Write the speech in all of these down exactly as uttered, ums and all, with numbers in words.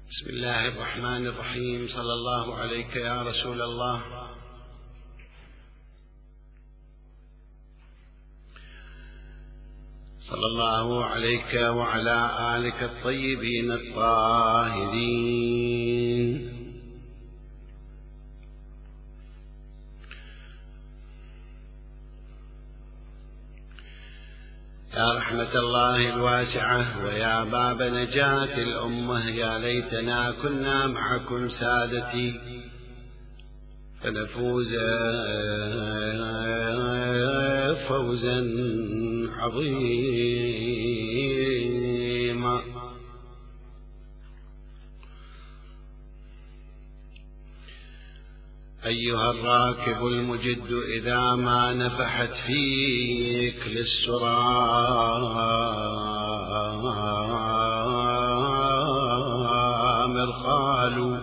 بسم الله الرحمن الرحيم. صلى الله عليك يا رسول الله. صلى الله عليك وعلى آلك الطيبين الطاهرين. يا رحمة الله الواسعة ويا باب نجاة الأمة، يا ليتنا كنا معكم سادتي فنفوز فوزا عظيما. أيها الراكب المجد، إذا ما نفحت فيك للسرى مرخال،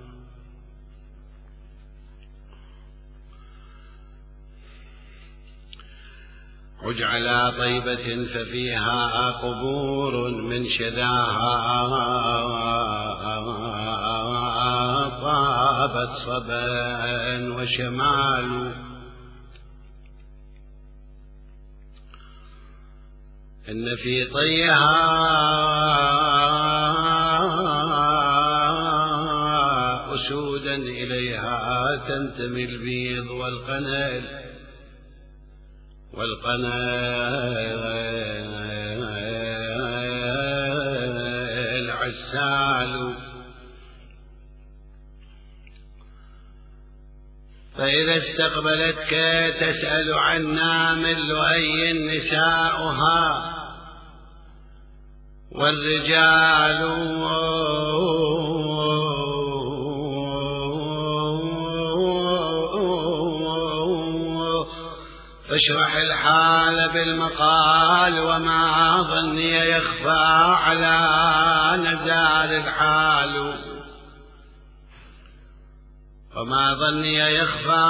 عج على طيبة ففيها قبور من شذاها طابت صبا وشمال. إن في طيها أسودا إليها تنتمي البيض والقنل والقنل عسال. فإذا استقبلتك تسأل عنا من لؤي نساؤها والرجال، فاشرح الحال بالمقال وما ظني يخفى على نزال الحال، وما ظني يخفى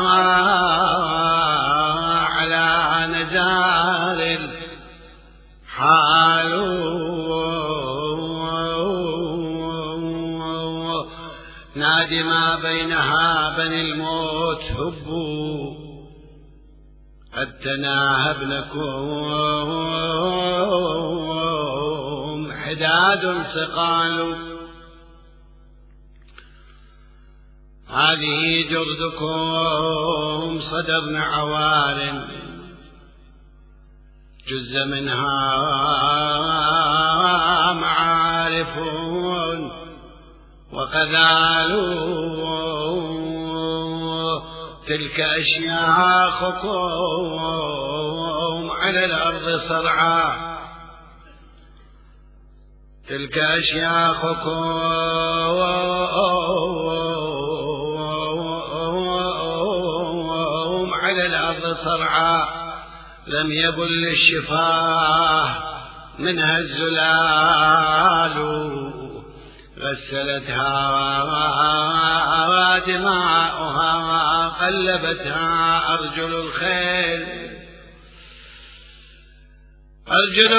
على نزال الحال. نادي ما بينها بني الموت هبوا قد تناهبنكم حداد ثقال. هذه جردكم صدرن عوار جز منها معارف وقذالوا. تلك أشياخكم على الأرض صرعى، تلك أشياخكم على الأرض صرعى، لم يبل الشفاه منها الزلال. غسلتها دماؤها قلبتها أرجل الخيل، أرجل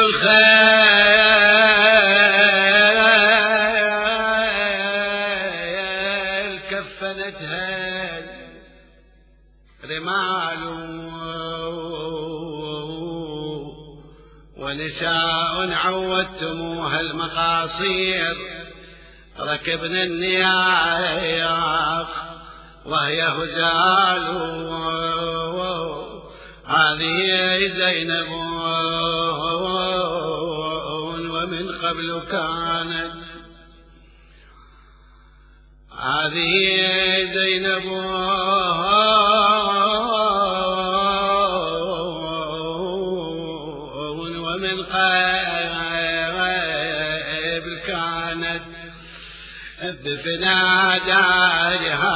الخيل كفنتها رمال. ونساء عودتموها المقاصير ركبن النياق وهي هزال. هذه زينب ومن قبل كانت، هذه زينب ومن قبل كانت بفنا دارها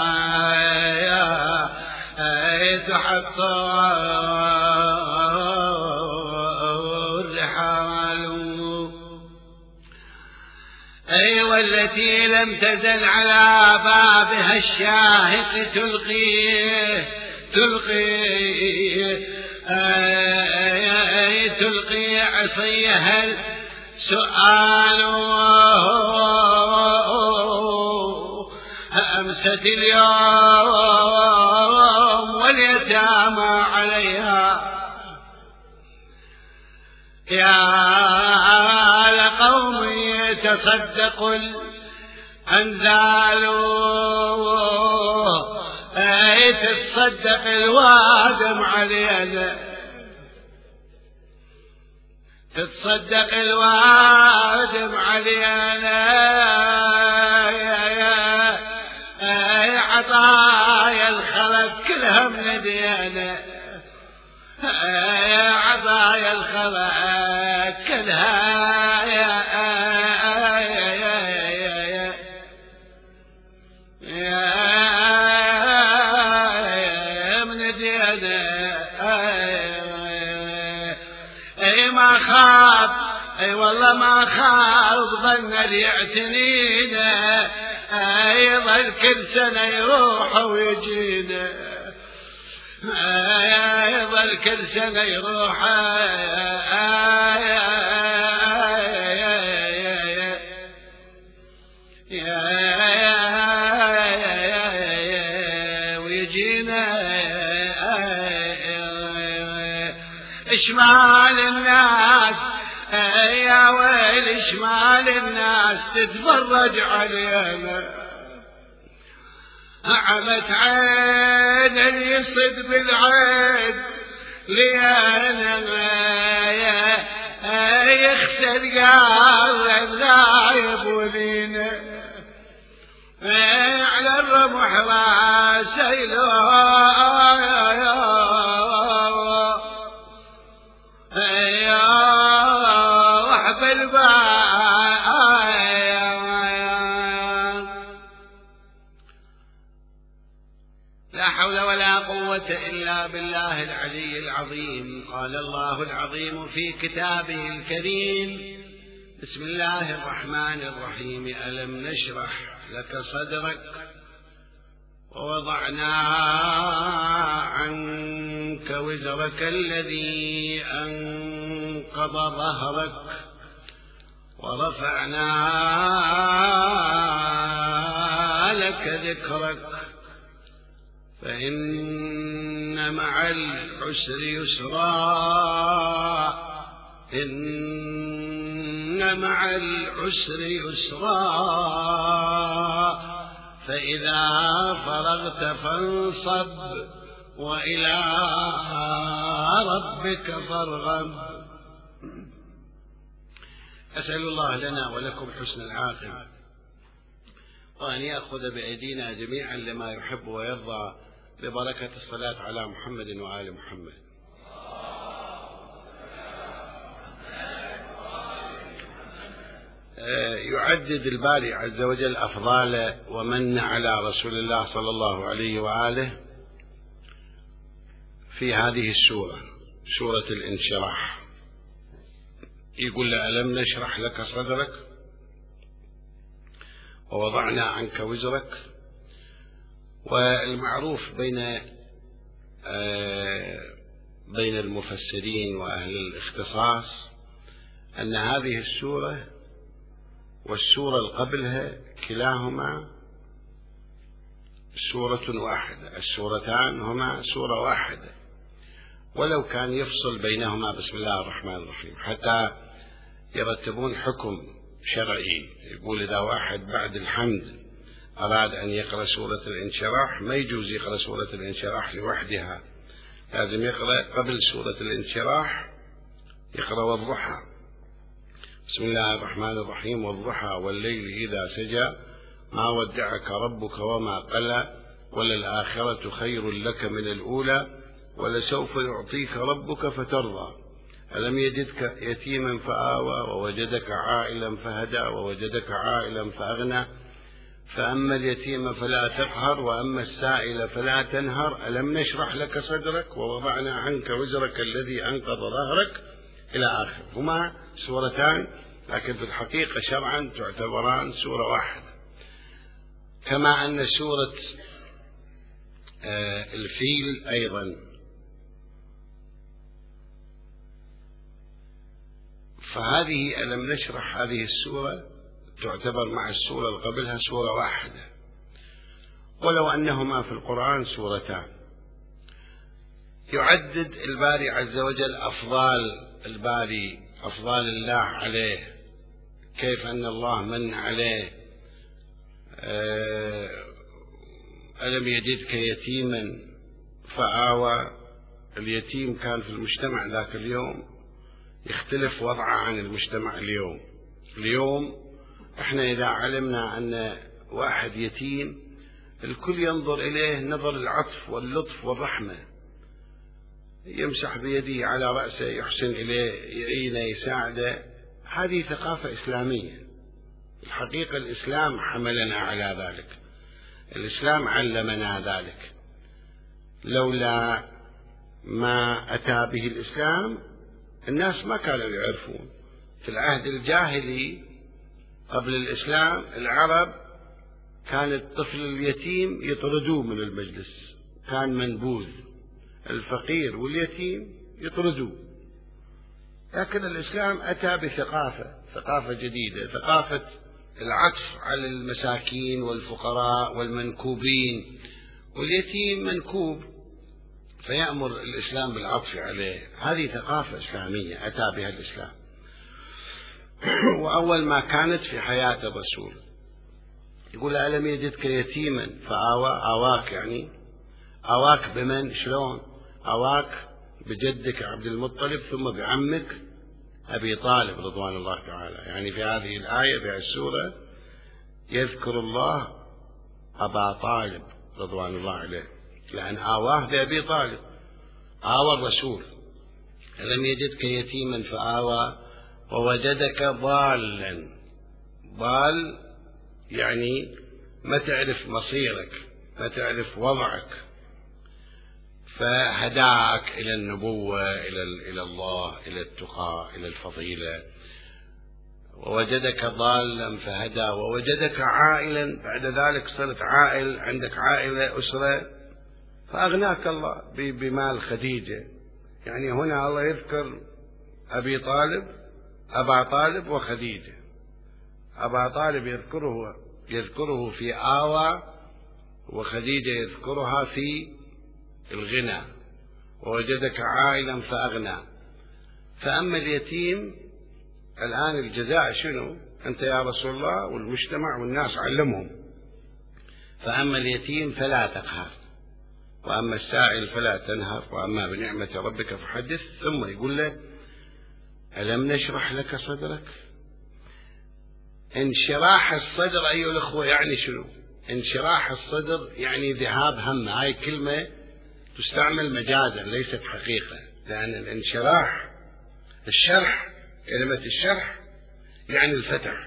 تحط الرحال. أي والتي لم تزل على بابها الشاهق تلقي تلقي تلقي عصيها السؤال. ماتت اليوم واليتامى عليها، يا لقوم يتصدق الأنزال تتصدق الوادم علينا، تتصدق الوادم علينا، عطايا الخلق كلها من ديانا، عطايا الخلق كلها من ديانا. اي ما خاب، اي والله ما خاب ظن يعتنينا، يظل كل سنة يروح ويجينا، يظل كل سنة يروح ويجينا. اشمال الناس يا ويل، اشمال الناس تتفرج علينا، عمت عين اللي يصد بالعين ليانا، يختل قال الغايب ولينا، على الرمح راسيلو لا حول ولا قوة إلا بالله العلي العظيم. قال الله العظيم في كتابه الكريم: بسم الله الرحمن الرحيم. ألم نشرح لك صدرك ووضعنا عنك وزرك الذي أنقض ظهرك ورفعنا لك ذكرك فإن مع العسر يسرا، إن مع العسر يسرا، فإذا فرغت فانصب وإلى ربك فارغب. أسأل الله لنا ولكم حسن العاقبة، وأن يأخذ بأيدينا جميعا لما يحب ويرضى، ببركة الصلاة على محمد وآل محمد. يعدد الباري عز وجل أفضال ومن على رسول الله صلى الله عليه وآله في هذه السورة، سورة الانشراح. يقول له: ألم نشرح لك صدرك ووضعنا عنك وزرك. والمعروف بين بين المفسرين وأهل الاختصاص أن هذه السورة والسورة اللي قبلها كلاهما سورة واحدة، السورتان هما سورة واحدة، ولو كان يفصل بينهما بسم الله الرحمن الرحيم حتى يرتبون حكم شرعي. يقول إذا واحد بعد الحمد أراد أن يقرأ سورة الانشراح ما يجوز يقرأ سورة الانشراح لوحدها، لازم يقرأ قبل سورة الانشراح يقرأ والضحى، بسم الله الرحمن الرحيم، والضحى والليل إذا سجى ما ودعك ربك وما قلى، وللآخرة خير لك من الأولى ولسوف يعطيك ربك فترضى، ألم يجدك يتيما فآوى ووجدك عائلا فهدى ووجدك عائلا فأغنى، فأما اليتيم فلا تقهر وأما السائل فلا تنهر، ألم نشرح لك صدرك ووضعنا عنك وزرك الذي أنقض ظهرك إلى آخر. هما سورتان لكن في الحقيقة شرعا تعتبران سورة واحدة، كما أن سورة الفيل أيضا، فهذه ألم نشرح هذه السورة تعتبر مع السورة اللي قبلها سورة واحدة. ولو أنهما في القرآن سورتان. يعدد الباري عز وجل أفضال الباري، أفضال الله عليه، كيف أن الله من عليه. ألم يجدك يتيما فآوى. اليتيم كان في المجتمع ذاك اليوم يختلف وضعه عن المجتمع اليوم. اليوم احنا إذا علمنا أن واحد يتيم الكل ينظر إليه نظر العطف واللطف والرحمة، يمسح بيده على رأسه، يحسن إليه، يعينه، يساعده. هذه ثقافة إسلامية. الحقيقة الإسلام حملنا على ذلك، الإسلام علمنا ذلك. لولا ما أتى به الإسلام الناس ما كانوا يعرفون. في العهد الجاهلي قبل الإسلام العرب كان الطفل اليتيم يطردوه من المجلس، كان منبوذ. الفقير واليتيم يطردوه. لكن الإسلام أتى بثقافة، ثقافة جديدة، ثقافة العطف على المساكين والفقراء والمنكوبين. واليتيم منكوب فيأمر الإسلام بالعطف عليه. هذه ثقافة إسلامية أتى بها الإسلام. وأول ما كانت في حياة الرسول يقول ألم يجدك يتيما فآوى. آواك يعني آواك بمن؟ شلون؟ آواك بجدك عبد المطلب ثم بعمك أبي طالب رضوان الله تعالى. يعني في هذه الآية في السورة يذكر الله أبا طالب رضوان الله عليه، لأن آواه بأبي طالب، آوى الرسول. ألم يجدك يتيما فآوى ووجدك ضالا. ضال يعني ما تعرف مصيرك، ما تعرف وضعك، فهداك إلى النبوة، إلى إلى الله، إلى التقى، إلى الفضيلة. ووجدك ضالا فهدى ووجدك عائلا، بعد ذلك صرت عائل، عندك عائلة أسرة، فأغناك الله بمال خديجة. يعني هنا الله يذكر أبي طالب، أبا طالب وخديجة. أبا طالب يذكره يذكره في آوى، وخديجة يذكرها في الغنى. ووجدك عائلا فأغنى. فأما اليتيم الآن الجزاء شنو؟ أنت يا رسول الله والمجتمع والناس علمهم. فأما اليتيم فلا تقهر، وأما السائل فلا تنهر، وأما بنعمة ربك فحدث. ثم يقول لك ألم نشرح لك صدرك. انشراح الصدر أيها الأخوة يعني شنو؟ انشراح الصدر يعني ذهاب هم. هاي كلمة تستعمل مجازا ليست حقيقة، لأن الانشراح الشرح، كلمة الشرح يعني الفتح.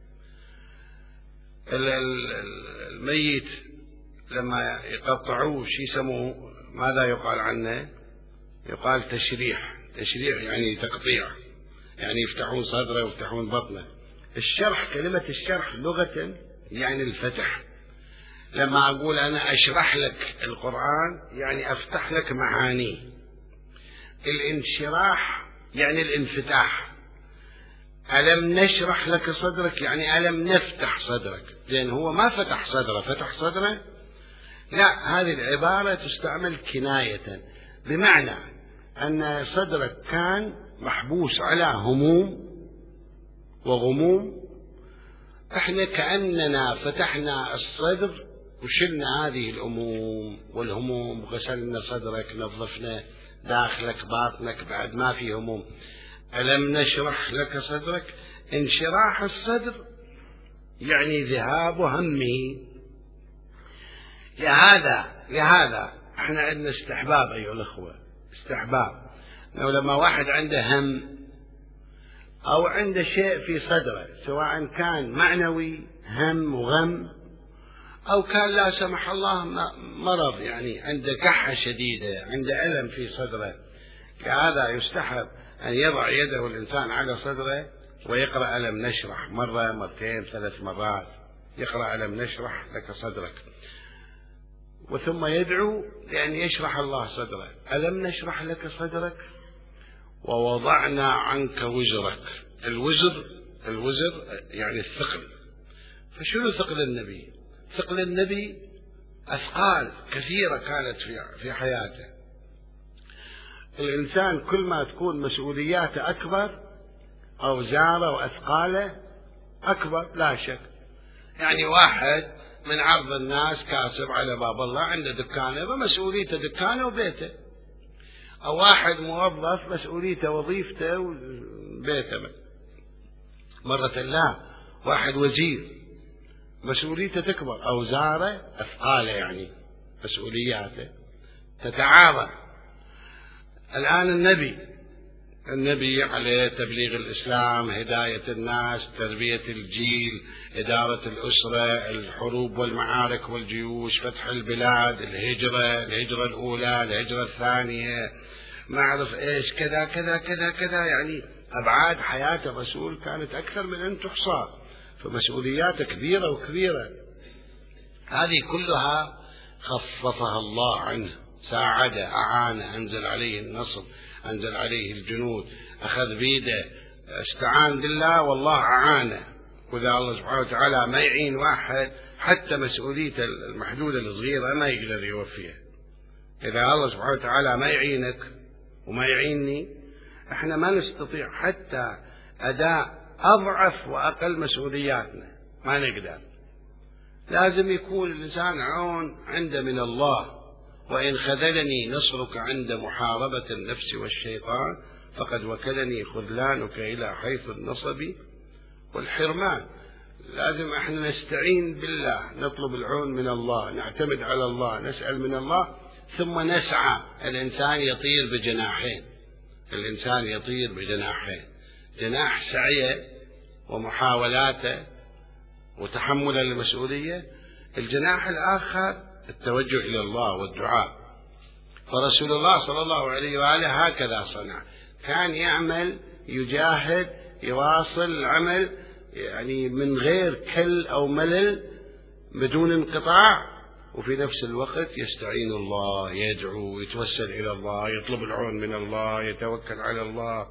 الميت لما يقطعوه شو يسموه؟ ماذا يقال عنه؟ يقال تشريح. تشريح يعني تقطيع، يعني يفتحون صدره ويفتحون بطنه. الشرح، كلمة الشرح لغة يعني الفتح. لما أقول أنا أشرح لك القرآن يعني أفتح لك معانيه. الانشراح يعني الانفتاح. ألم نشرح لك صدرك يعني ألم نفتح صدرك. لأن هو ما فتح صدره، فتح صدره لا، هذه العبارة تستعمل كناية، بمعنى أن صدرك كان محبوس على هموم وغموم. احنا كأننا فتحنا الصدر وشلنا هذه الأموم والهموم، غسلنا صدرك، نظفنا داخلك باطنك بعد ما في هموم. ألم نشرح لك صدرك. انشراح الصدر يعني ذهاب همه. لهذا لهذا احنا عندنا استحباب أيها الأخوة، استحباب لو لما واحد عنده هم أو عنده شيء في صدره، سواء كان معنوي هم وغم، أو كان لا سمح الله مرض، يعني عنده كحة شديدة، عنده ألم في صدره، لهذا يستحب أن يضع يده الإنسان على صدره ويقرأ ألم نشرح مرة مرتين ثلاث مرات، يقرأ ألم نشرح لك صدرك، وثم يدعو لأن يشرح الله صدره. ألم نشرح لك صدرك ووضعنا عنك وزرك. الوزر الوزر يعني الثقل. فشنو ثقل النبي؟ ثقل النبي أثقال كثيرة كانت في حياته. الإنسان كل ما تكون مسؤولياته أكبر أوزاره وأثقاله أكبر لا شك. يعني واحد من عرض الناس كاسب على باب الله عنده دكانه فمسؤوليته دكانه وبيته، أو واحد موظف مسؤوليته وظيفته وبيته. مرة لا، واحد وزير مسؤوليته تكبر أوزاره أثقاله، يعني مسؤولياته تتعاظم. الآن النبي النبي عليه تبليغ الإسلام، هداية الناس، تربية الجيل، إدارة الأسرة، الحروب والمعارك والجيوش، فتح البلاد، الهجرة الهجرة الأولى، الهجرة الثانية، ما أعرف إيش، كذا كذا كذا كذا. يعني أبعاد حياة الرسول كانت أكثر من أن تحصى، فمسؤولياته كبيرة وكبيرة. هذه كلها خففها الله عنه، ساعده، أعانه، أنزل عليه النصر، أنزل عليه الجنود، أخذ بيده، استعان بالله والله أعانه. وإذا الله سبحانه وتعالى ما يعين واحد حتى مسؤوليته المحدودة الصغيرة ما يقدر يوفيها. إذا الله سبحانه وتعالى ما يعينك وما يعيني، احنا ما نستطيع حتى أداء أضعف وأقل مسؤولياتنا، ما نقدر. لازم يكون الإنسان عون عنده من الله. وإن خذلني نصرك عند محاربة النفس والشيطان فقد وكلني خذلانك إلى حيث النصب والحرمان. لازم احنا نستعين بالله، نطلب العون من الله، نعتمد على الله، نسأل من الله، ثم نسعى. الإنسان يطير بجناحين، الإنسان يطير بجناحين، جناح سعيه ومحاولاته وتحمل المسؤولية، الجناح الآخر التوجه إلى الله والدعاء. فرسول الله صلى الله عليه وآله هكذا صنع، كان يعمل، يجاهد، يواصل العمل، يعني من غير كل أو ملل، بدون انقطاع، وفي نفس الوقت يستعين الله، يدعو، يتوسل إلى الله، يطلب العون من الله، يتوكل على الله.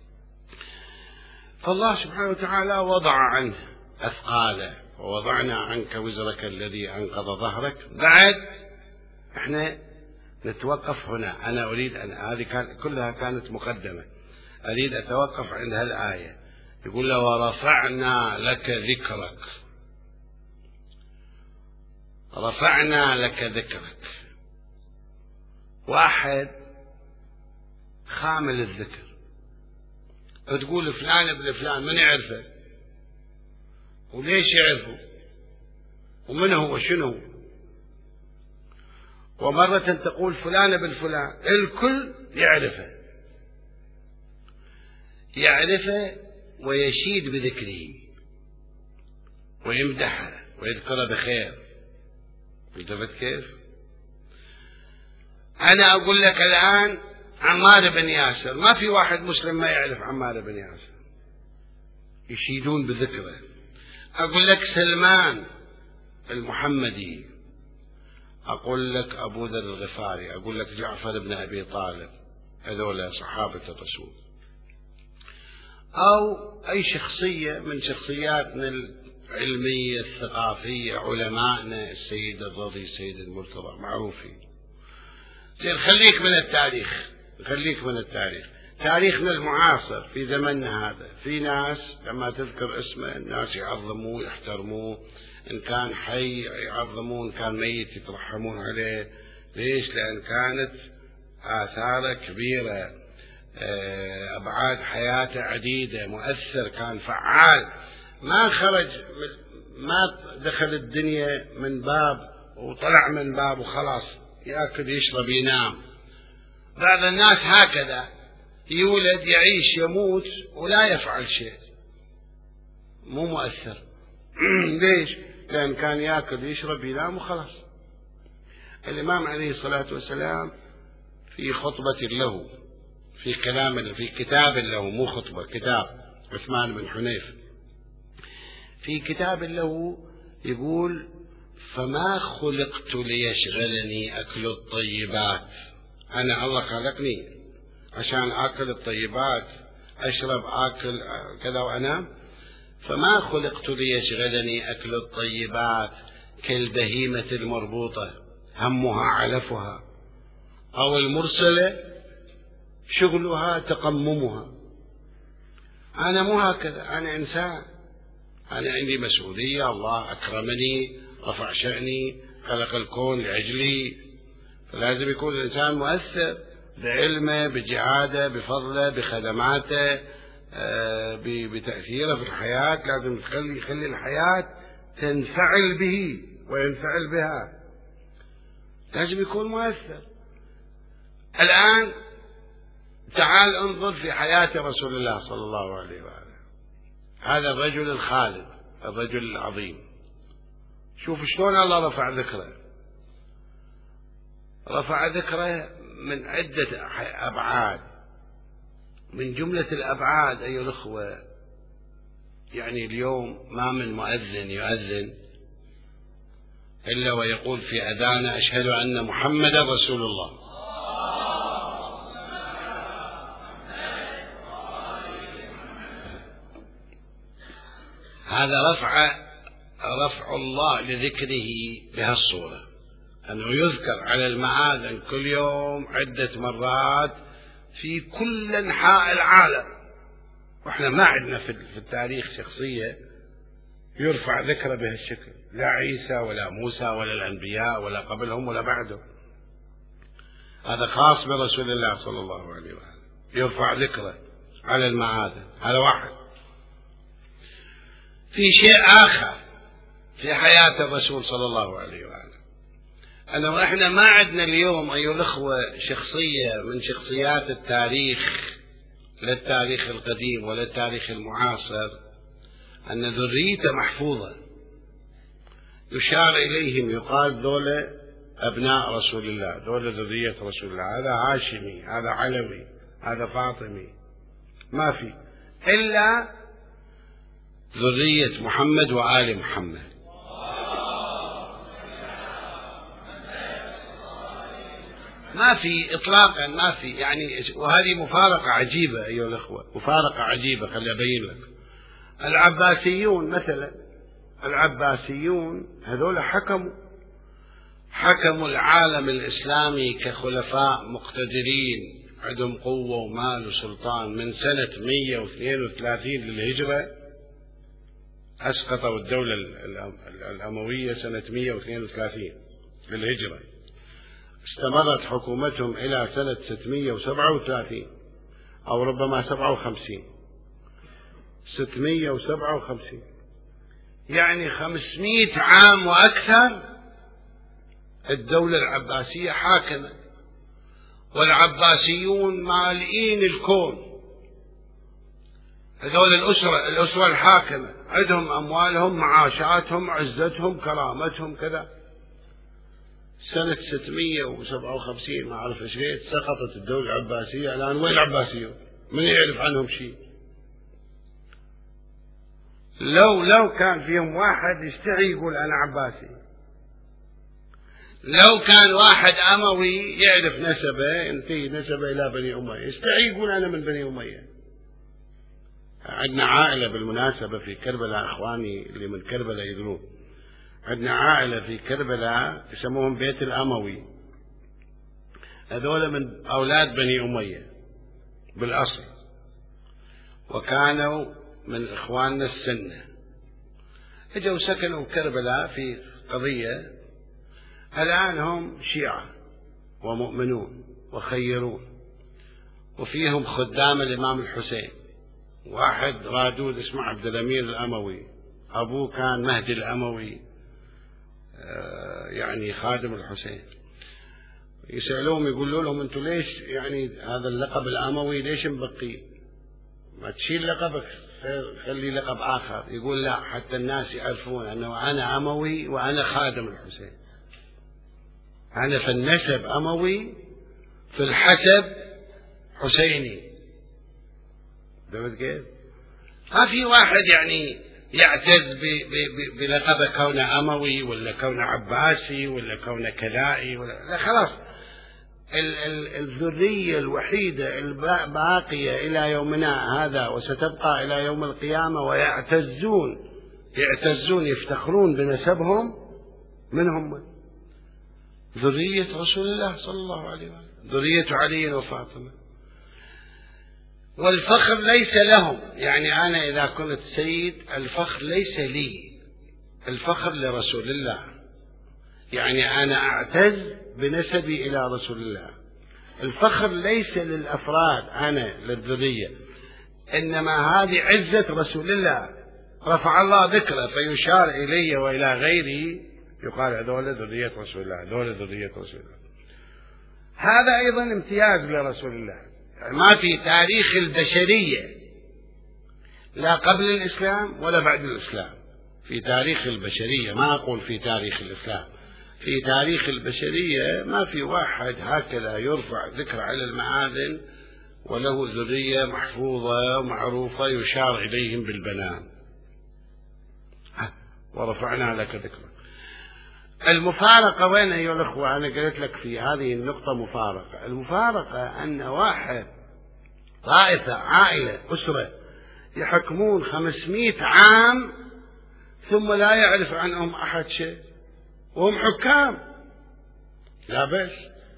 فالله سبحانه وتعالى وضع عنه أثقاله، ووضعنا عنك وزرك الذي أنقض ظهرك. بعد احنا نتوقف هنا. أنا أريد أن هذه كان كلها كانت مقدمة، أريد أتوقف عند هالآية. يقول له ورفعنا لك ذكرك، رفعنا لك ذكرك. واحد خامل الذكر، تقول فلان ابن فلان، من يعرفه وليش يعرفه ومن هو شنو؟ ومرة تقول فلان ابن فلان، الكل يعرفه يعرفه ويشيد بذكره ويمدحه ويذكره بخير. انتبهت كيف؟ أنا أقول لك الآن عمار بن ياسر، ما في واحد مسلم ما يعرف عمار بن ياسر، يشيدون بذكره. أقول لك سلمان المحمدي، أقول لك أبو ذر الغفاري، أقول لك جعفر بن أبي طالب، هذول صحابة الرسول. أو أي شخصية من شخصياتنا العلمية الثقافية، علمائنا، السيد الرضي، السيد المرتضى، معروفين. زين، خليك من التاريخ، خليك من التاريخ، تاريخنا المعاصر في زمننا هذا، في ناس لما تذكر اسمه الناس يعظموه يحترموه، إن كان حي يعظموه، إن كان ميت يترحمون عليه. ليش؟ لأن كانت آثاره كبيرة، أبعاد حياته عديدة، مؤثر، كان فعال، ما خرج، ما دخل الدنيا من باب وطلع من باب وخلاص يأكل يشرب ينام. بعض الناس هكذا يولد يعيش يموت ولا يفعل شيء، مو مؤثر. ليش؟ لأن كان يأكل يشرب ينام وخلاص. الإمام عليه الصلاة والسلام في خطبة له، في كلام، في كتاب له، مو خطبة، كتاب، عثمان بن حنيف، في كتاب له يقول فما خلقت ليشغلني أكل الطيبات. أنا الله خلقني عشان آكل الطيبات، أشرب، آكل كذا وأنام. فما خلقت ليشغلني أكل الطيبات كالبهيمة المربوطة همها علفها، أو المرسلة شغلها تقممها. أنا مو هكذا، أنا إنسان، أنا عندي مسؤولية، الله أكرمني، رفع شأني، خلق الكون لأجلي، فلازم يكون الإنسان مؤثر بعلمه، بجهاده، بفضله، بخدماته، بتأثيره في الحياة. لازم يخلي يخلي الحياة تنفعل به وينفعل بها، لازم يكون مؤثر. الآن تعال انظر في حياة رسول الله صلى الله عليه وآله، هذا الرجل الخالد، الرجل العظيم. شوف شلون الله رفع ذكره، رفع ذكره من عدة أبعاد. من جملة الأبعاد أيها الأخوة، يعني اليوم ما من مؤذن يؤذن إلا ويقول في أذانه أشهد أن محمدا رسول الله. هذا رفع رفع الله لذكره بهالصورة، أنه يذكر على المآذن كل يوم عدة مرات في كل أنحاء العالم. وإحنا ما عندنا في التاريخ شخصية يرفع ذكره بهالشكل، لا عيسى ولا موسى ولا الأنبياء ولا قبلهم ولا بعدهم. هذا خاص برسول الله صلى الله عليه وآله، يرفع ذكره على المآذن. هذا واحد. في شيء آخر في حياة الرسول صلى الله عليه وآله، أنه إحنا ما عندنا اليوم أيها الأخوة شخصية من شخصيات التاريخ، لا التاريخ القديم ولا التاريخ المعاصر، أن ذريته محفوظة يشار إليهم، يقال ذولا أبناء رسول الله، ذولا ذرية رسول الله، هذا هاشمي، هذا علوي، هذا فاطمي، ما في إلا ذرية محمد وآل محمد. ما في إطلاقا، ما في يعني. وهذه مفارقة عجيبة أيها الأخوة، مفارقة عجيبة. خلي أبين لك. العباسيون مثلا، العباسيون هذول حكموا حكموا العالم الإسلامي كخلفاء مقتدرين، عندهم قوة ومال وسلطان. من سنة مئة واثنين وثلاثين للهجرة أسقطوا الدولة الأموية سنة مئة واثنين وثلاثين للهجرة، استمرت حكومتهم إلى سنة ستمئة وسبعة وثلاثين أو ربما سبعة وخمسين، ستمئة وسبعة وخمسين، يعني خمسمئة عام وأكثر الدولة العباسية حاكمة. والعباسيون مالئين الكون، هذول الأسرة الأسرة الحاكمة، عندهم أموالهم، معاشاتهم، عزتهم، كرامتهم، كذا. سنة ستمئة وسبعة وخمسين ما أعرف إيش سقطت الدولة العباسية. الآن وين العباسيون؟ من يعرف عنهم شيء؟ لو لو كان فيهم واحد يستحي يقول أنا عباسي، لو كان واحد أموي يعرف نسبه، ينتهي نسبه إلى بني أمية، يستحي يقول أنا من بني أمية. عندنا عائلة بالمناسبة في كربلاء، إخواني اللي من كربلاء يدرون، عندنا عائلة في كربلاء يسموهم بيت الأموي، هذول من أولاد بني أمية بالأصل، وكانوا من إخواننا السنة. اجوا سكنوا كربلاء في قضية. الآن هم شيعة ومؤمنون وخيرون، وفيهم خدام الإمام الحسين. واحد رادود اسمه عبد الأمير الأموي، أبوه كان مهدي الأموي، يعني خادم الحسين. يسألوهم يقولوا لهم أنتم ليش يعني هذا اللقب الأموي ليش مبقي؟ ما تشيل لقبك، خلي لقب آخر. يقول لا، حتى الناس يعرفون أنه أنا أموي وأنا خادم الحسين، أنا في النسب أموي، في الحسب حسيني. فهمت كيف؟ ما في واحد يعني يعتز بلقب كونه أموي ولا كونه عباسي ولا كونه كلائي ولا لا، خلاص. الذرية الوحيدة الباقية إلى يومنا هذا وستبقى إلى يوم القيامة، ويعتزون يعتزون يفتخرون بنسبهم، من هم؟ ذرية رسول الله صلى الله عليه وسلم، ذرية علي وفاطمة. والفخر ليس لهم، يعني أنا إذا كنت سيد الفخر ليس لي، الفخر لرسول الله، يعني أنا أعتز بنسبي إلى رسول الله. الفخر ليس للأفراد أنا للذرية، إنما هذه عزة رسول الله، رفع الله ذكره فيشار إلي وإلى غيري يقال هذول ذرية رسول الله، هذول ذرية رسول الله. هذا أيضا امتياز لرسول الله، يعني ما في تاريخ البشرية لا قبل الإسلام ولا بعد الإسلام، في تاريخ البشرية، ما أقول في تاريخ الإسلام، في تاريخ البشرية ما في واحد هكذا يرفع ذكر على المعادن وله ذرية محفوظة ومعروفة يشار إليهم بالبنان. ورفعنا لك ذكرك. المفارقة وين أيها الأخوة؟ أنا قلت لك في هذه النقطة مفارقة. المفارقة أن واحد طائفة عائلة أسرة يحكمون خمسمائة عام ثم لا يعرف عنهم أحد شيء وهم حكام، لا بأس.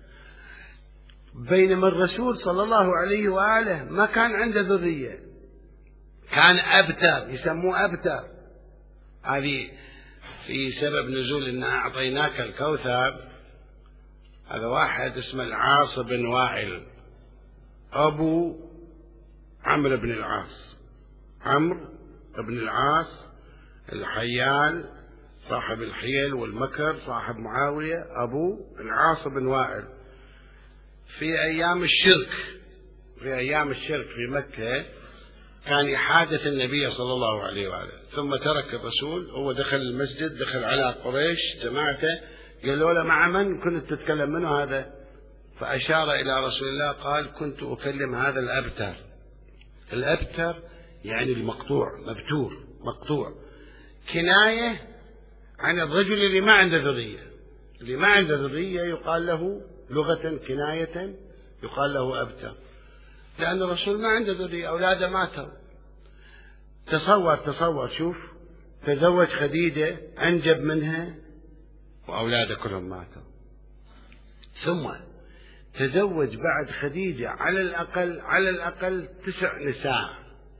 بينما الرسول صلى الله عليه وآله ما كان عنده ذرية، كان أبتر، يسموه أبتر. هذه في سبب نزول إن أعطيناك الكوثر. هذا واحد اسمه العاص بن وائل، أبو عمرو بن العاص، عمرو بن العاص الحيال صاحب الحيل والمكر صاحب معاوية، أبو العاص بن وائل. في أيام الشرك في أيام الشرك في مكة كان يحادث النبي صلى الله عليه وآله، ثم ترك الرسول، هو دخل المسجد، دخل على قريش جماعته، قالوا له مع من كنت تتكلم منه هذا؟ فأشار إلى رسول الله قال كنت أكلم هذا الأبتر. الأبتر يعني المقطوع، مبتور مقطوع، كناية عن الرجل اللي ما عنده ذرية. اللي ما عنده ذرية يقال له لغة كناية يقال له أبتر، لأن الرسول ما عنده ذرية، أولاده ماتوا. تصور تصور شوف، تزوج خديجة أنجب منها وأولاده كلهم ماتوا، ثم تزوج بعد خديجة على الأقل على الأقل تسع نساء،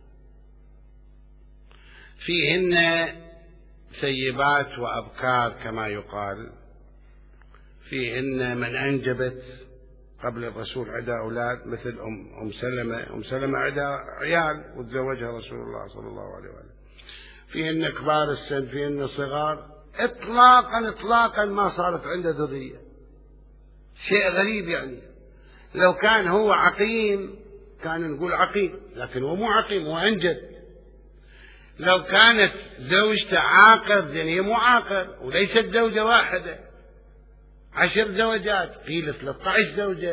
فيهن سيبات وأبكار كما يقال، فيهن من أنجبت قبل الرسول عدا أولاد مثل أم, أم سلمة أم سلمة عدا عيال وتزوجها رسول الله صلى الله عليه وسلم. فيهن كبار السن، فيهن صغار، إطلاقا إطلاقا ما صارت عنده ذرية. شيء غريب، يعني لو كان هو عقيم كان نقول عقيم، لكن هو مو عقيم، هو أنجب. لو كانت زوجته عاقر يعني هي مو عاقر، وليست زوجة واحدة، عشر زوجات، قيل ثلاثة عشر زوجة.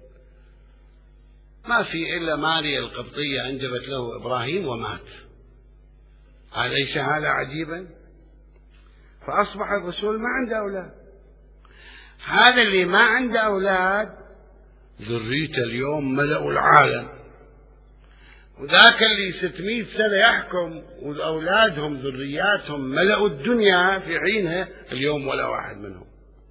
ما في إلا ماريا القبطية أنجبت له إبراهيم ومات. أليس هذا عجيبا؟ فأصبح الرسول ما عنده أولاد. هذا اللي ما عنده أولاد ذريته اليوم ملأوا العالم، وذاك اللي ستمائة سنة يحكم وأولادهم ذرياتهم ملأوا الدنيا في حينها، اليوم ولا واحد منهم.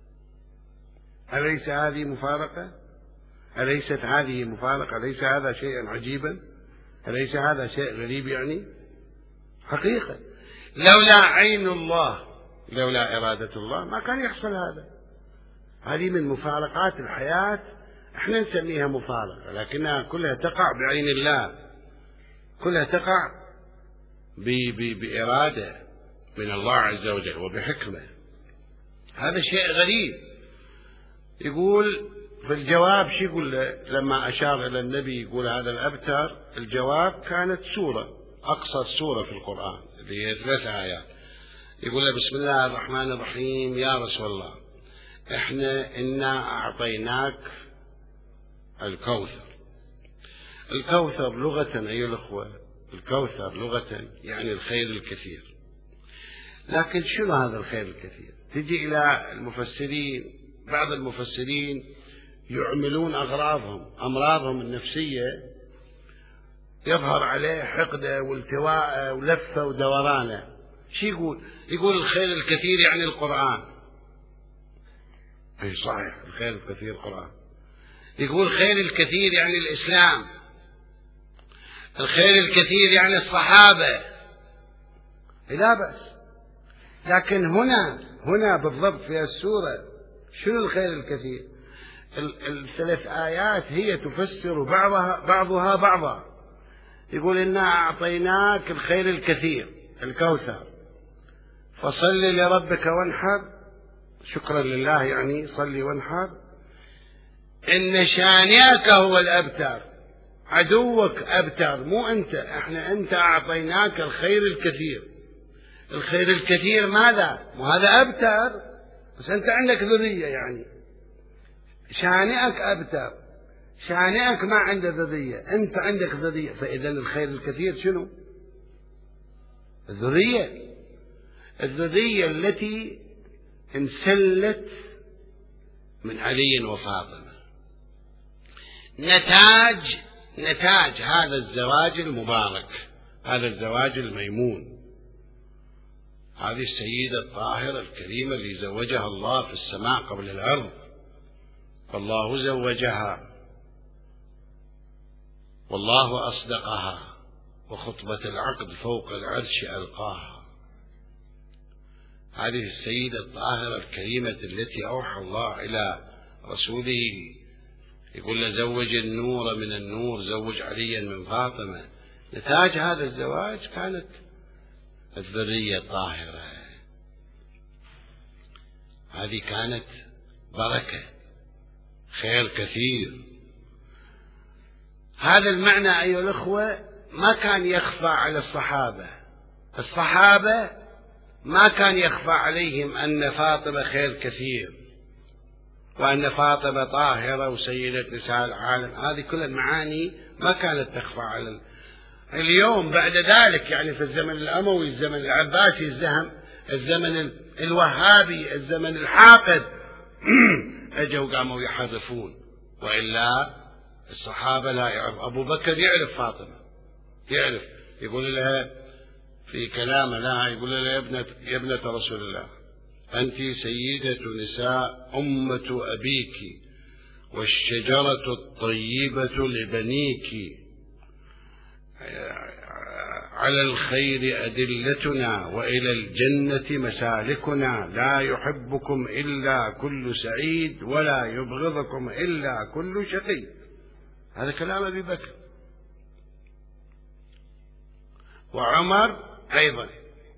أليس هذه مفارقة؟ أليست هذه مفارقة؟ أليس هذا شيئا عجيبا؟ أليس هذا شيء غريب؟ يعني حقيقة لولا عين الله، لولا إرادة الله ما كان يحصل هذا. هذه من مفارقات الحياة، احنا نسميها مفارقة، لكنها كلها تقع بعين الله، كلها تقع بإرادة من الله عز وجل وبحكمة. هذا شيء غريب. يقول في الجواب شو يقول لما أشار إلى النبي، يقول هذا الأبتر، الجواب كانت سورة، أقصر سورة في القرآن اللي هي ثلاث آيات. يقول له بسم الله الرحمن الرحيم يا رسول الله إحنا إنا أعطيناك الكوثر. الكوثر لغة أيها الأخوة، الكوثر لغة يعني الخير الكثير. لكن شنو هذا الخير الكثير؟ تجي إلى المفسرين، بعض المفسرين يعملون أغراضهم أمراضهم النفسية، يظهر عليه حقده والتواء ولفه ودورانه. شو يقول؟ يقول الخير الكثير يعني القرآن، أي صحيح، الخير الكثير قرآن. يقول خير الكثير يعني الإسلام، الخير الكثير يعني الصحابة، لا بأس. لكن هنا هنا بالضبط في السورة شنو الخير الكثير؟ الثلاث آيات هي تفسر بعضها بعضها بعضا. يقول إنا أعطيناك الخير الكثير الكوثر فصل لربك وانحر، شكرا لله يعني صلي وانحر، إن شانئك هو الأبتر، عدوك أبتر مو أنت، احنا أنت أعطيناك الخير الكثير. الخير الكثير ماذا؟ مو هذا أبتر، بس أنت عندك ذرية يعني. شانئك أبتر، شانئك ما عنده ذرية، أنت عندك ذرية، فإذا الخير الكثير شنو؟ الذرية، الذرية التي انسلت من علي وفاطمة، نتاج نتاج هذا الزواج المبارك، هذا الزواج الميمون، هذه السيدة الطاهرة الكريمة اللي زوجها الله في السماء قبل الأرض، فالله زوجها والله أصدقها، وخطبة العقد فوق العرش ألقاها. هذه السيدة الطاهرة الكريمة التي أوحى الله إلى رسوله يقول له زوج النور من النور، زوج عليا من فاطمة. نتاج هذا الزواج كانت الذرية الطاهرة، هذه كانت بركة، خير كثير. هذا المعنى أيها الأخوة ما كان يخفى على الصحابة، الصحابة ما كان يخفى عليهم أن فاطمة خير كثير، وأن فاطمة طاهرة وسيدة نساء العالم، هذه كل المعاني ما كانت تخفى على اليوم. بعد ذلك يعني في الزمن الأموي، الزمن العباسي، الزمن الزمن الوهابي، الزمن الحاقد أجوا قاموا يحذفون، وإلا الصحابة لا يعرف. أبو بكر يعرف فاطمة، يعرف، يقول لها في كلامه لها، يقول لها يا ابنة, يا ابنة رسول الله أنت سيدة نساء أمة أبيك، والشجرة الطيبة لبنيك، على الخير أدلتنا وإلى الجنة مسالكنا، لا يحبكم إلا كل سعيد ولا يبغضكم إلا كل شقي. هذا كلام أبي بكر. وعمر أيضا،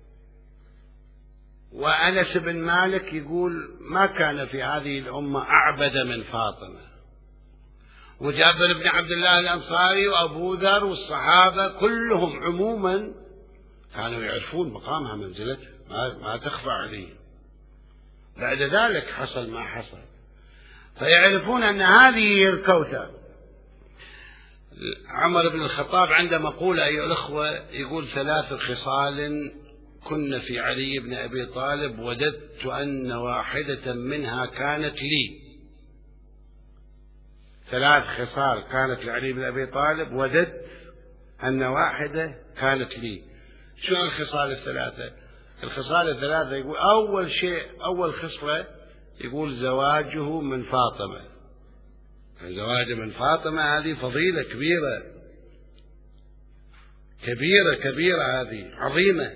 وأنس بن مالك يقول ما كان في هذه الأمة أعبد من فاطمة، وجابر بن عبد الله الأنصاري وأبو ذر والصحابة كلهم عموما كانوا يعرفون مقامها منزلتها، ما, ما تخفى عليهم. بعد ذلك حصل ما حصل، فيعرفون أن هذه هي الكوثر. عمر بن الخطاب عنده مقولة أيها الأخوة، يقول ثلاث خصال كن في علي بن أبي طالب وددت أن واحدة منها كانت لي. ثلاث خصال كانت لعلي بن أبي طالب وددت أن واحدة كانت لي. شو الخصال الثلاثة؟ الخصال الثلاثة يقول أول شيء، أول خصلة يقول زواجه من فاطمة، زواجه من فاطمة هذه فضيلة كبيرة كبيرة كبيرة، هذه عظيمة.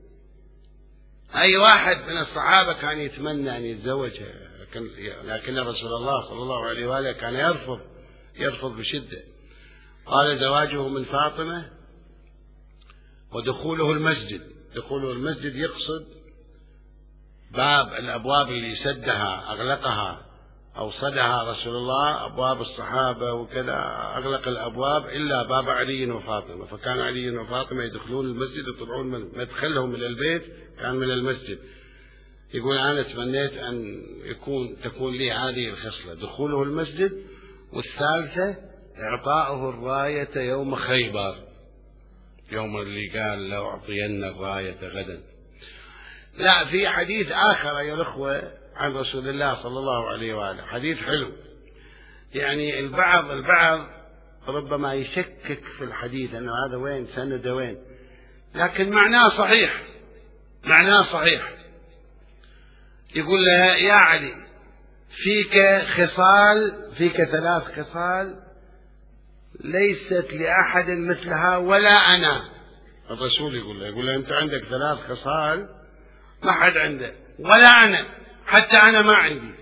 أي واحد من الصحابة كان يتمنى أن يتزوجها، لكن, لكن رسول الله صلى الله عليه وآله كان يرفض يرفض بشدة. قال زواجه من فاطمة ودخوله المسجد. دخوله المسجد يقصد باب الأبواب اللي سدها أغلقها أو صدها رسول الله، أبواب الصحابة وكذا أغلق الأبواب إلا باب علي وفاطمة، فكان علي وفاطمة يدخلون المسجد ويطلعون من مدخلهم من البيت كان من المسجد. يقول أنا تمنيت أن يكون تكون لي هذه الخصلة، دخوله المسجد، والثالثة إعطاؤه الراية يوم خيبر، يوم اللي قال لو أعطينا الراية غدا. لا، في حديث آخر أيها الأخوة عن رسول الله صلى الله عليه وآله، حديث حلو، يعني البعض البعض ربما يشكك في الحديث أنه هذا وين سنده وين، لكن معناه صحيح، معناه صحيح. يقول لها يا علي فيك خصال فيك ثلاث خصال ليست لأحد مثلها ولا أنا. الرسول يقول له يقول له أنت عندك ثلاث خصال ما حد عنده ولا أنا، حتى أنا ما عندي.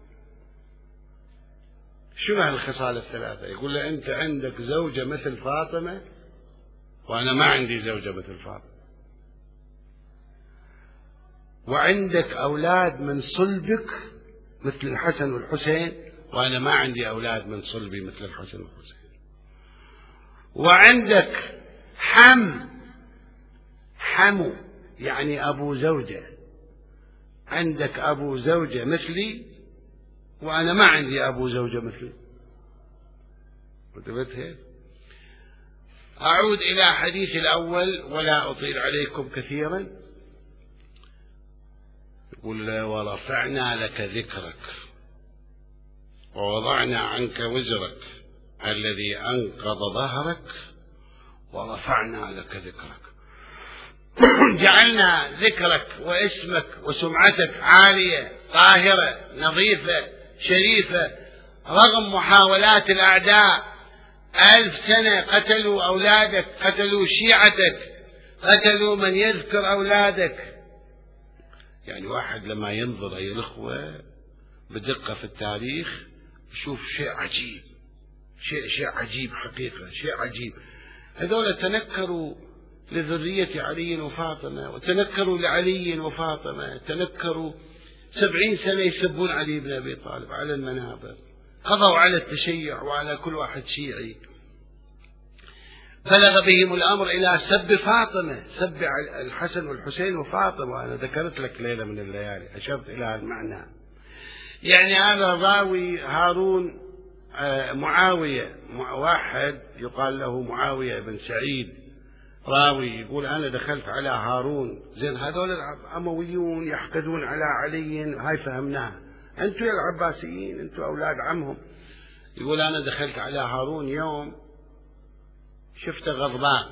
شنو هالخصال الثلاثة؟ يقول له أنت عندك زوجة مثل فاطمة وأنا ما عندي زوجة مثل فاطمة، وعندك أولاد من صلبك مثل الحسن والحسين وأنا ما عندي أولاد من صلبي مثل الحسن والحسين، وعندك حم حمو يعني أبو زوجة، عندك أبو زوجة مثلي وأنا ما عندي أبو زوجة مثلي. انتبهت؟ أعود إلى حديث الأول ولا أطيل عليكم كثيرا. يقول ورفعنا لك ذكرك ووضعنا عنك وزرك الذي أنقض ظهرك ورفعنا لك ذكرك. جعلنا ذكرك واسمك وسمعتك عالية طاهرة نظيفة شريفة، رغم محاولات الأعداء. ألف سنة قتلوا أولادك، قتلوا شيعتك، قتلوا من يذكر أولادك. يعني واحد لما ينظر أيها الأخوة بدقة في التاريخ يشوف شيء عجيب، شيء شيء عجيب حقيقة، شيء عجيب. هذول تنكروا لذرية علي وفاطمة، وتنكروا لعلي وفاطمة، تنكروا سبعين سنة يسبون علي بن أبي طالب على المنابر، قضوا على التشيع وعلى كل واحد شيعي. بلغ بهم الأمر إلى سب فاطمة، سب الحسن والحسين وفاطمة. أنا ذكرت لك ليلة من الليالي أشرت إلى المعنى. يعني هذا راوي هارون معاوية، واحد يقال له معاوية بن سعيد راوي يقول أنا دخلت على هارون. زين هذول الأمويون يحقدون على علي، هاي فهمناها. أنتوا يا العباسيين أنتوا أولاد عمهم. يقول أنا دخلت على هارون يوم شفته غضبان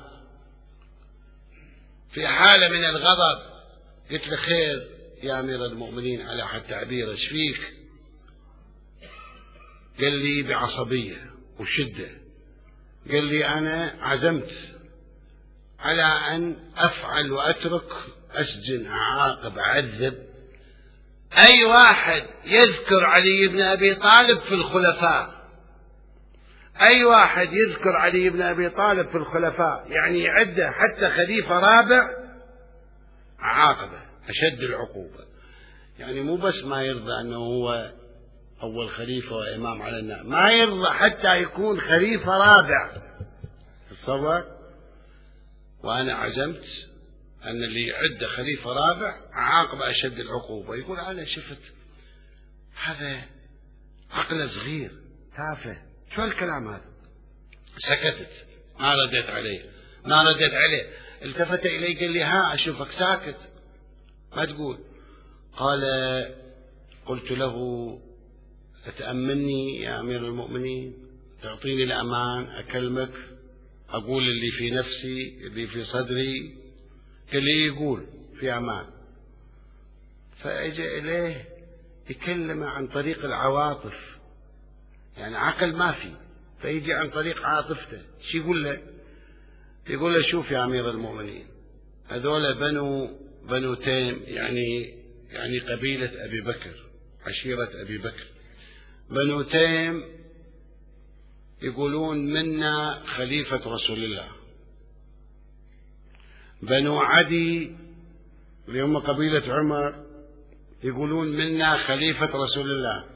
في حالة من الغضب، قلت له خير يا أمير المؤمنين على حد تعبير ايش فيك؟ قال لي بعصبية وشدة، قال لي أنا عزمت على أن أفعل وأترك، أسجن أعاقب أعذب أي واحد يذكر علي بن أبي طالب في الخلفاء، أي واحد يذكر علي بن أبي طالب في الخلفاء، يعني يعده حتى خليفة رابع عاقبة أشد العقوبة. يعني مو بس ما يرضى أنه هو أول خليفة وإمام على الناس، ما يرضى حتى يكون خليفة رابع. تصور. وأنا عزمت أن اللي يعد خليفة رابع عاقب أشد العقوبة. يقول أنا شفت هذا عقل صغير تافه، شو الكلام هذا؟ سكتت ما رديت عليه ما رديت عليه التفت إلي قال لي ها أشوفك ساكت ما تقول. قال قلت له أتأمني يا أمير المؤمنين، تعطيني الأمان، أكلمك أقول اللي في نفسي اللي في صدري. قال لي يقول في أمان. فأجى إليه يكلم عن طريق العواطف، يعني عقل ما في، فيجي عن طريق عاطفته. شو يقول له؟ يقول له شوف يا أمير المؤمنين، هذول بنو بنو تيم، يعني يعني قبيلة أبي بكر، عشيرة أبي بكر. بنو تيم يقولون منا خليفة رسول الله. بنو عدي اللي هم قبيلة عمر يقولون منا خليفة رسول الله.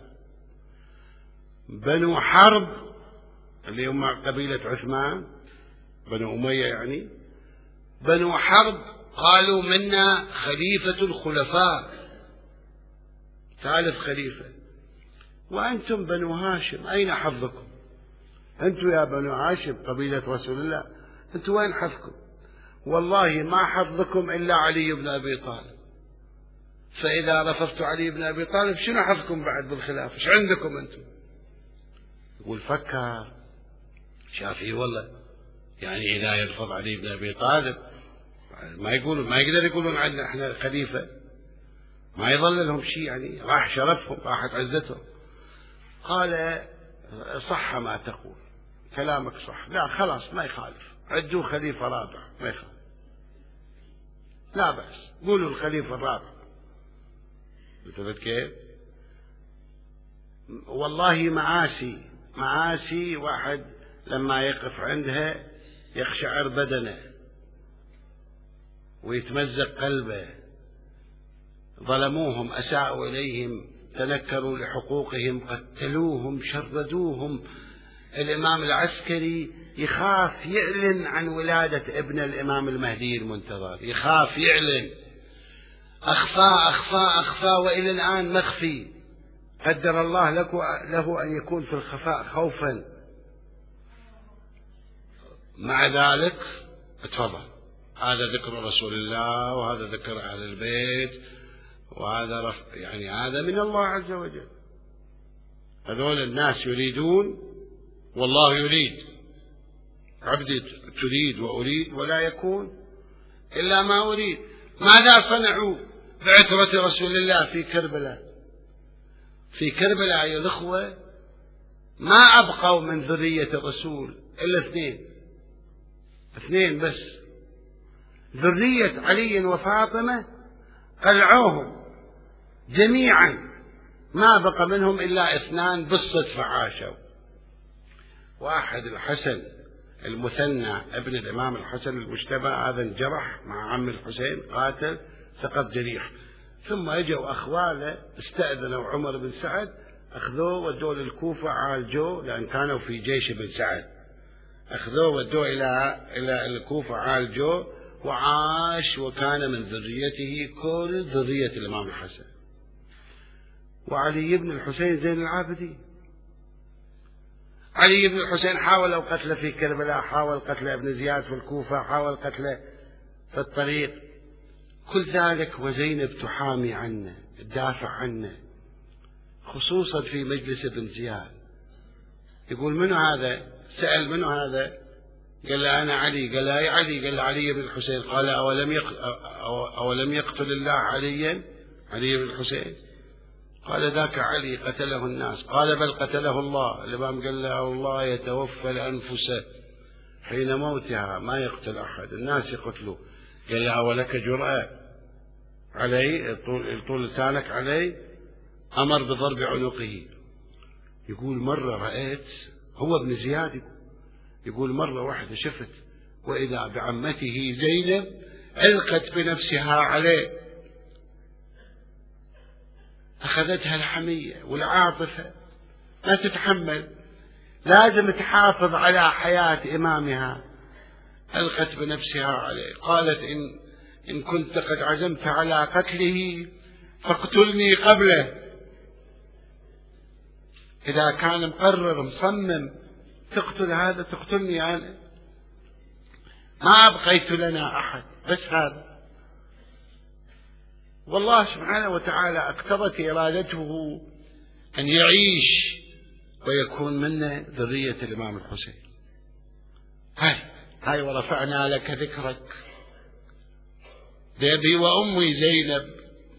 بنو حرب اللي هم قبيلة عثمان بنو أمية، يعني بنو حرب قالوا منا خليفة الخلفاء، ثالث خليفة. وأنتم بنو هاشم أين حظكم؟ أنتم يا بنو هاشم قبيلة رسول الله، أنتم وين حظكم؟ والله ما حظكم إلا علي بن أبي طالب، فإذا رفضت علي بن أبي طالب شنو حظكم بعد بالخلافة؟ ايش عندكم أنتم؟ يقول فكر شافي والله، يعني إذا يرفض علي بن أبي طالب ما يقولون، ما يقدر يقولون عندنا احنا خليفة، ما يظل لهم شيء، يعني راح شرفهم راحت عزتهم. قال صح ما تقول، كلامك صح، لا خلاص ما يخالف، عدوا خليفة رابع ما يخالف، لا بأس، قولوا الخليفة الرابع. انتبهت كيف؟ والله معاسي معاسي واحد لما يقف عندها يخشعر بدنه ويتمزق قلبه. ظلموهم، أساءوا إليهم، تنكروا لحقوقهم، قتلوهم، شردوهم. الإمام العسكري يخاف يعلن عن ولادة ابن الإمام المهدي المنتظر، يخاف يعلن، أخفى أخفى أخفى وإلى الآن مخفي، قدر الله له أن يكون في الخفاء خوفا. مع ذلك اتفضل، هذا ذكر رسول الله وهذا ذكر أهل البيت وهذا رفع، يعني هذا من الله عز وجل. هذول الناس يريدون والله يريد، عبدي تريد وأريد ولا يكون إلا ما أريد. ماذا صنعوا بعترة رسول الله في كربلاء؟ في كربلاء يا الأخوة ما أبقوا من ذرية الرسول إلا اثنين اثنين بس، ذرية علي وفاطمة قلعوهم جميعا، ما بقى منهم إلا اثنان بالصدفة عاشوا. واحد الحسن المثنى ابن الإمام الحسن المجتبى، هذا انجرح مع عم الحسين، قاتل سقط جريح، ثم اجوا أخواله استأذنوا عمر بن سعد، أخذوه ودوه للكوفة عالجوه، لأن كانوا في جيش بن سعد، أخذوه ودوه إلى إلى الكوفة عالجوه، وعاش وكان من ذريته كل ذرية الإمام الحسن. وعلي بن الحسين زين العابدين، علي بن الحسين حاولوا قتله في كربلاء، حاول قتل ابن زياد في الكوفة، حاول قتله في الطريق، كل ذلك وزينب تحامي عنه، تدافع عنه، خصوصا في مجلس ابن زياد. يقول منو هذا؟ سأل منو هذا؟ قال له أنا علي. قال له أي علي؟ قال له علي بن الحسين. قال أولم يقتل, أولم يقتل الله عليا؟ علي بن الحسين. قال ذاك علي قتله الناس. قال بل قتله الله. الإمام قال له الله يتوفى الأنفس حين موتها، ما يقتل أحد، الناس يقتلوا. قال له ولك جرأة علي؟ طول لسانك علي؟ أمر بضرب عنقه. يقول مرة رأيت، هو ابن زياد يقول مرة واحدة شفت وإذا بعمته زينب ألقت بنفسها عليه، أخذتها الحمية والعاطفة لا تتحمل، لازم تحافظ على حياة إمامها، ألقت بنفسها عليه. قالت إن, إن كنت قد عزمت على قتله فاقتلني قبله. إذا كان مقرر مصمم تقتل هذا تقتلني أنا، ما أبقيت لنا أحد، بس هذا. والله سبحانه وتعالى اقتضت إرادته أن يعيش ويكون منا ذرية الإمام الحسين. هاي هاي ورفعنا لك ذكرك بأبي وأمي زينب،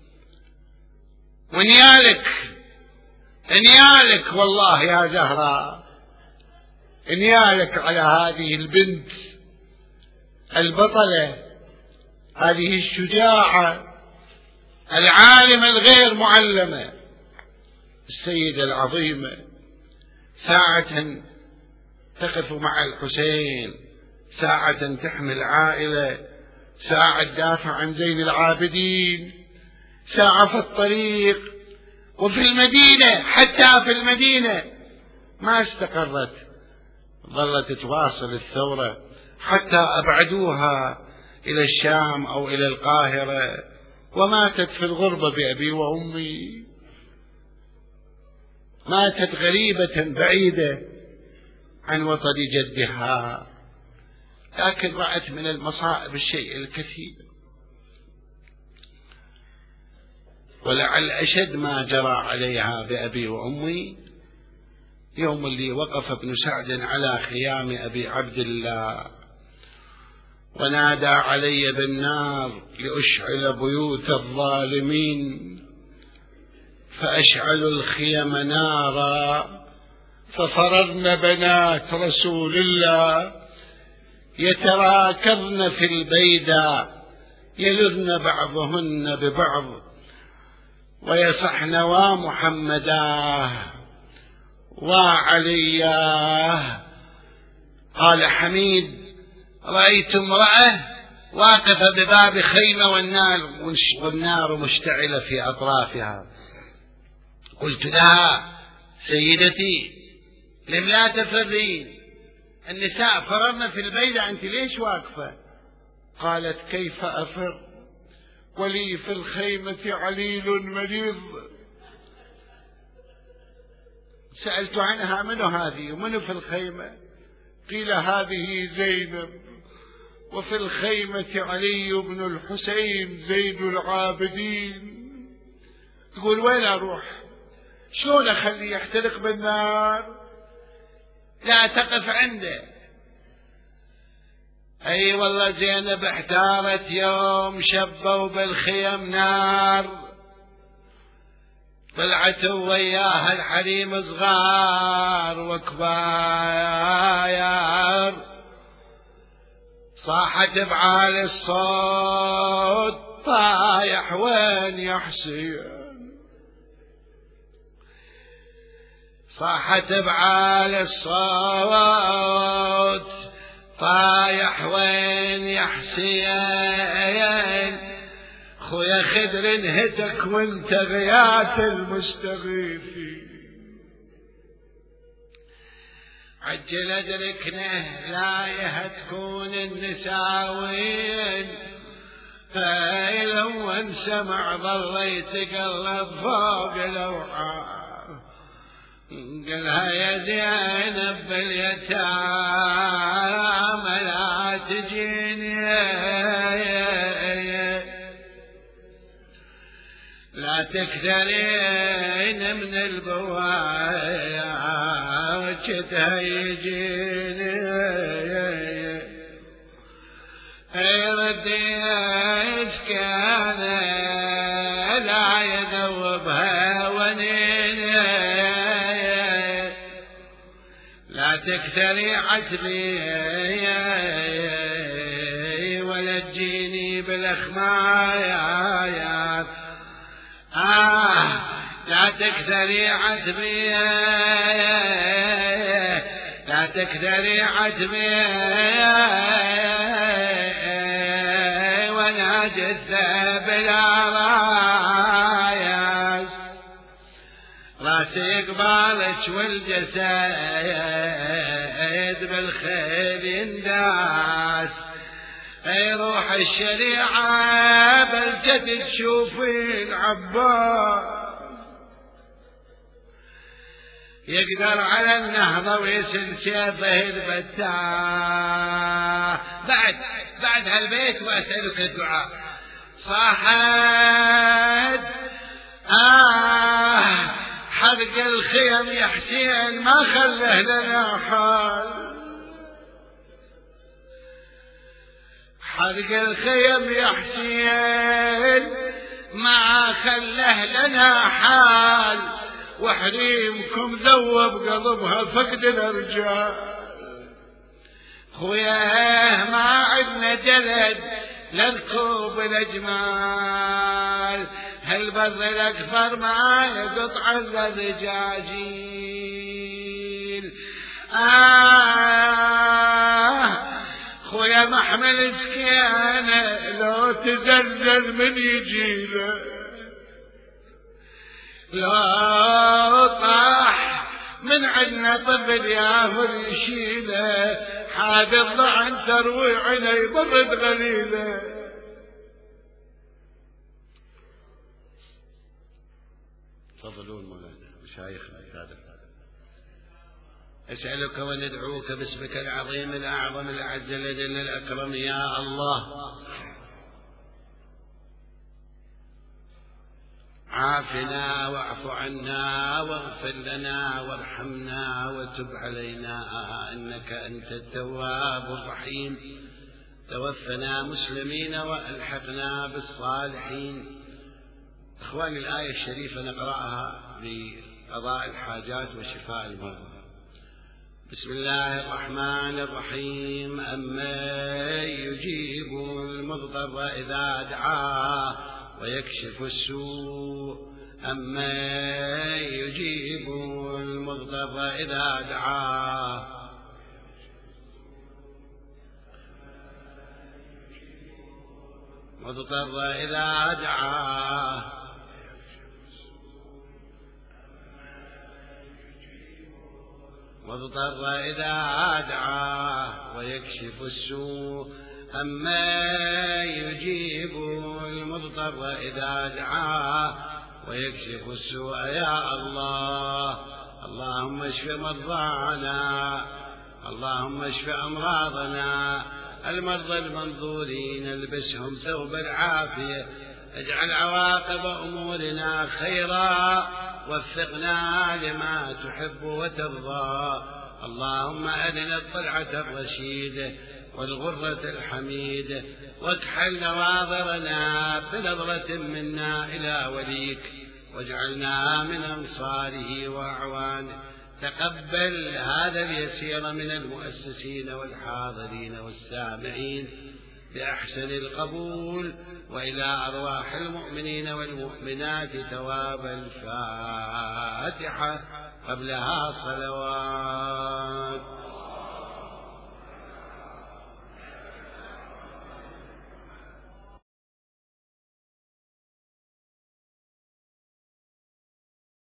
ونيالك انيالك والله يا زهراء، انيالك على هذه البنت البطلة، هذه الشجاعة العالمة الغير معلمة، السيدة العظيمة، ساعة تقف مع الحسين، ساعة تحمي العائلة، ساعة تدافع عن زين العابدين، ساعة في الطريق وفي المدينة، حتى في المدينة ما استقرت، ظلت تواصل الثورة حتى أبعدوها إلى الشام أو إلى القاهرة، وماتت في الغربة بأبي وأمي، ماتت غريبة بعيدة عن وطن جدها، لكن رأت من المصائب الشيء الكثير. ولعل أشد ما جرى عليها بأبي وأمي يوم اللي وقف ابن سعد على خيام أبي عبد الله ونادى علي بالنار لأشعل بيوت الظالمين، فأشعلوا الخيم نارا، ففررن بنات رسول الله يتراكضن في البيداء يلذن بعضهن ببعض ويصحن ومحمداه وعلياه. قال حميد: رأيت امرأة واقفة بباب خيمة والنار, والنار مشتعلة في أطرافها. قلت لها: سيدتي لم لا تفرين؟ النساء فررن في البيدة، أنت ليش واقفة؟ قالت: كيف أفر ولي في الخيمة عليل مريض. سألت عنها: من هذه ومن في الخيمة؟ قيل: هذه زينب، وفي الخيمة علي بن الحسين زين العابدين. تقول: وين أروح؟ شلون أخليه يحترق بالنار؟ لا تقف عنده. أي والله زينب احتارت يوم شبوا بالخيم نار، طلعت وياها الحريم صغار وكباير، صاحت بعالي الصوت: طايح وين يا حسين؟ صاحت بعالي الصوت: طايح وين يا حسين؟ خويا خدر انهتك وانت غياث المستغيثين. عجل ادركنه لا تكون النساوين، لو سمع ظل يتقلب فوق الاوعار. قالها: يا زينب باليتامى لا تجيني، لا تكثرين من البوايا تهيجيني. ردي اسكان لا يذوبها ونيني، لا تكثري عتبي ولا تجيني بالاخمايا. آه لا تكثري عتبي لا تكثري عتبي وانا جثة بلا رايس، راسي قبالك والجسد بالخيل ينداس. اي روح الشريعة بلجد تشوفين عباس، يقدر على النهضة ويسن سيفه البتاه. بعد بعد هالبيت واسألك الدعاء. صاحت آه حرق الخيم يا حسين ما خله لنا حال، حرق الخيم يا حسين ما خله لنا حال، وحريمكم ذوب قلبها فقد الرجال. خوياه ما عدنا جلد لركوب الاجمال، هالبر الاكثر ما يقطع الرجاجيل. آه خويا محمل سكينه لو تزلزل من يجيله، لا طاح من عنا طفل يافر يشيله، حاد الضعن تروي عيني برد غليله. تفضلون مولانا مشايخنا السادة، أسألك وندعوك باسمك العظيم الأعظم الأعز الأجل الأكرم يا الله، عافنا واعف عنا واغفر لنا وارحمنا وتب علينا إنك أنت التواب الرحيم. توفنا مسلمين وألحقنا بالصالحين. إخواني، الآية الشريفة نقرأها لقضاء الحاجات وشفاء المرضى. بسم الله الرحمن الرحيم. أمن يجيب المضطر إذا دعاه ويكشف السوء أمن يجيب المضطر إذا دعاه مضطر إذا دعاه مضطر إذا دعاه ويكشف السوء أمن يجيب المضطر إذا دعاه ويكشف السوء يا الله. اللهم اشف مرضانا، اللهم اشف أمراضنا، المرضى المنظورين البسهم ثوب العافية، اجعل عواقب أمورنا خيرا، وفقنا لما تحب وترضى. اللهم أرنا الطلعة الرشيدة والغرة الحميدة، واكحل نواظرنا بنظرة منا إلى وليك، واجعلنا من أنصاره وأعوانه. تقبل هذا اليسير من المؤسسين والحاضرين والسامعين بأحسن القبول، وإلى أرواح المؤمنين والمؤمنات ثواب الفاتحة قبلها صلوات.